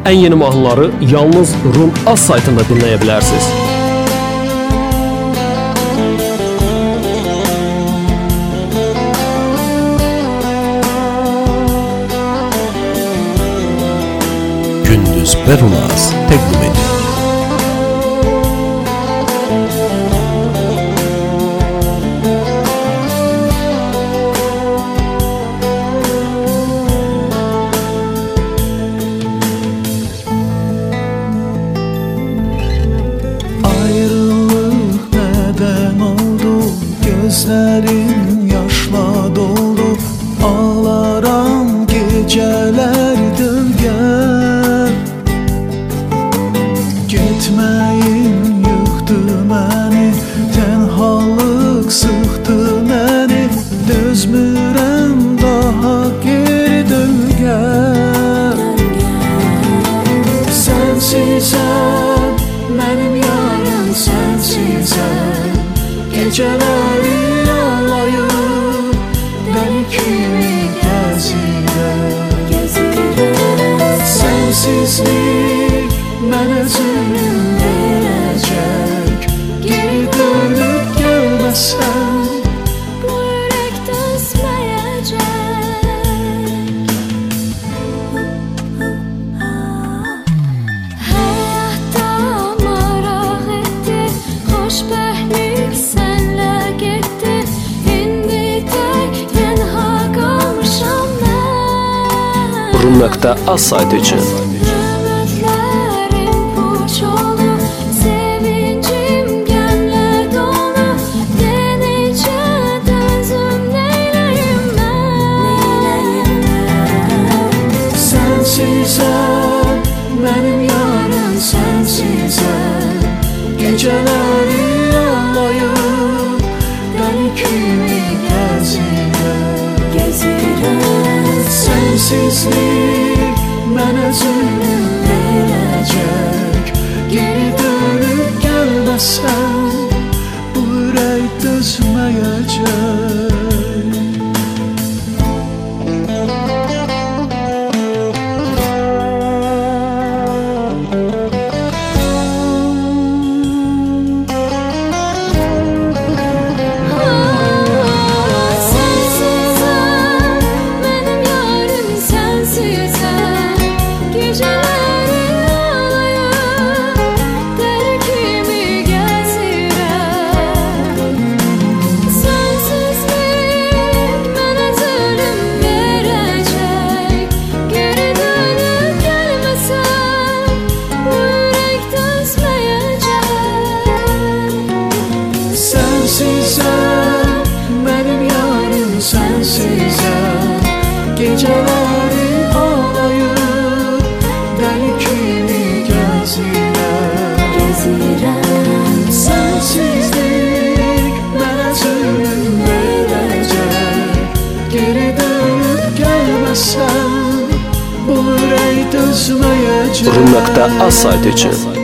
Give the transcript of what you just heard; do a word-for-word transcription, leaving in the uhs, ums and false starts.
en yeni mahnıları yalnız Rum Az saytında dinleyebilirsiniz. Gündüz ve Rum Az təqdim edir. Ayrılık neden oldu? Gözlerin yaşla doldu. Ağlaram gecelerdir gel. Gitmeyin yıktı beni, tenhalık sıktı beni. Dözmürem daha geri dön gel. Sensizem benim yarım, sensizem. Geceleri ağlayıp deli kimi gezirem. Sensizlik mənə zülüm verəcək. Geri dönüp gelməsən bu yürek dözməyəcək. Həyatda maraq etdi, xoşbəxtlik sənlə getdi. İndi tək tənha qalmışam mən. Rum.az saytı için Ümitlərim puç oldu, sevincim gəmlə dolu. Denicə dözüm neyləyim mən? Sensizem benim yarım, sensizem. Geceleri ağlayıp deli kimi gezirem. Sensizlik mənə zülüm verəcək. Geri dönüp gelməsən bu ürək dözməyəcək. Sensizem benim yarım, sensizem. Geceleri ağlayıp deli kimi gezirem. Sensizlik mənə zulüm verəcək. Geri dönüp gelməsən bu yürək dözməyəcək. Sensizem benim yarım, sensizem. Geceleri ağlayıp deli kimi gezirem. Sensizlik mənə zülüm verəcək. Geri dönüp gelməsən bu ürək dözməyəcək. Rum.az saytı için